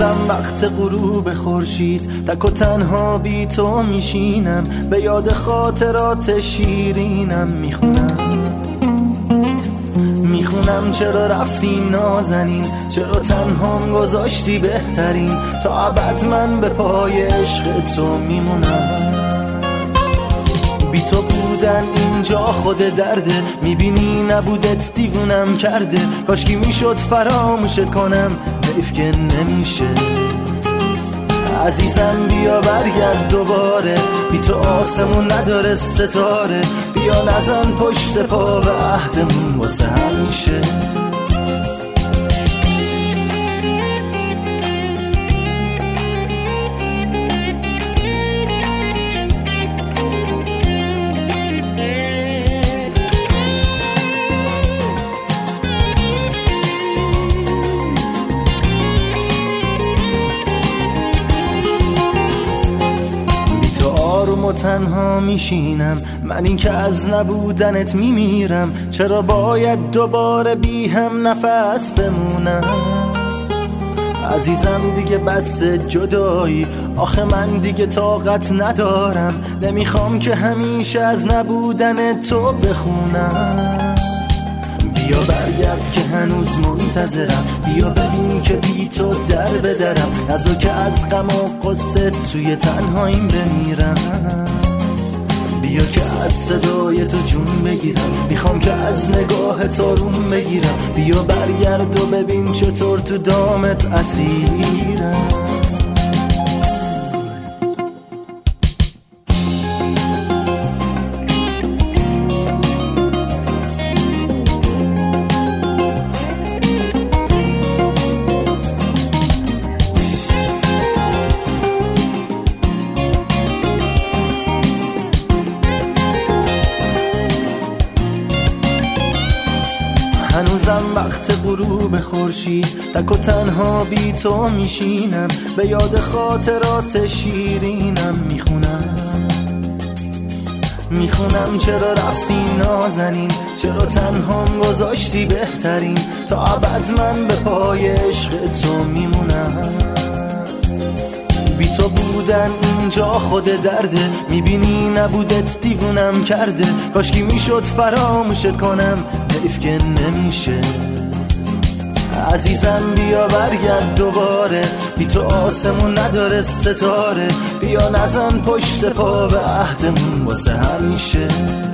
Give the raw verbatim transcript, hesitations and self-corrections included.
هنوزم وقت غروب خورشید تک و تنها بی تو میشینم، به یاد خاطرات شیرینم میخونم میخونم چرا رفتی نازنین، چرا تنهام گذاشتی بهترین، تا ابد من به پای عشق تو میمونم. بی تو بودن اینجا خود درده، میبینی نبودت دیوونم کرده، کاشکی میشد فراموشت کنم، حیف که نمیشه. عزیزم بیا برگرد دوباره، بی تو آسمون نداره ستاره، بیا نزن پشت پا و عهدمون واسه همیشه. و تنها میشینم من، این که از نبودنت میمیرم، چرا باید دوباره بی هم نفس بمونم. عزیزم دیگه بس جدایی، آخه من دیگه طاقت ندارم، نمیخوام که همیشه از نبودن تو بخونم. بیا برگرد که هنوز منتظرم، بیا ببین که بی تو در بدرم، ازو که از غم و قصه توی تنهاییم بمیرم. بیا که از صدای تو جون بگیرم، میخوام که از نگاه تو روم بگیرم، بیا برگرد و ببین چطور تو دامت اسیرم. هنوزم وقت غروب خورشید تک و تنها بی تو میشینم، به یاد خاطرات شیرینم میخونم میخونم چرا رفتی نازنین، چرا تنهام گذاشتی بهترین، تا ابد من به پای عشق تو میمونم. بی تو بودن اینجا خود درده، میبینی نبودت دیوونم کرده، کاشکی میشد فراموشت کنم، حیف که نمیشه. عزیزم بیا برگرد دوباره، بی تو آسمون نداره ستاره، بیا نزن پشت پا و عهدمون واسه همیشه.